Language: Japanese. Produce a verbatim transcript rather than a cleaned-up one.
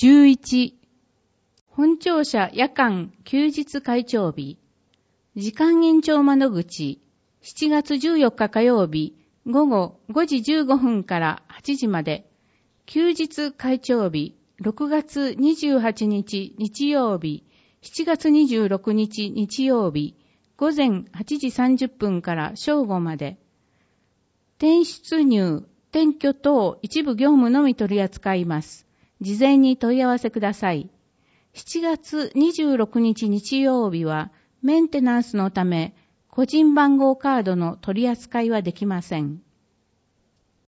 じゅういち、本庁舎夜間休日会長日。時間延長窓口、しちがつじゅうよっか火曜日、午後ごじじゅうごふんからはちじまで。休日会長日、ろくがつにじゅうはちにち日曜日、しちがつにじゅうろくにち日曜日、午前はちじさんじゅっぷんから正午まで。転出入、転居等一部業務のみ取り扱います。事前に問い合わせください。しちがつにじゅうろくにち日曜日はメンテナンスのため個人番号カードの取り扱いはできません。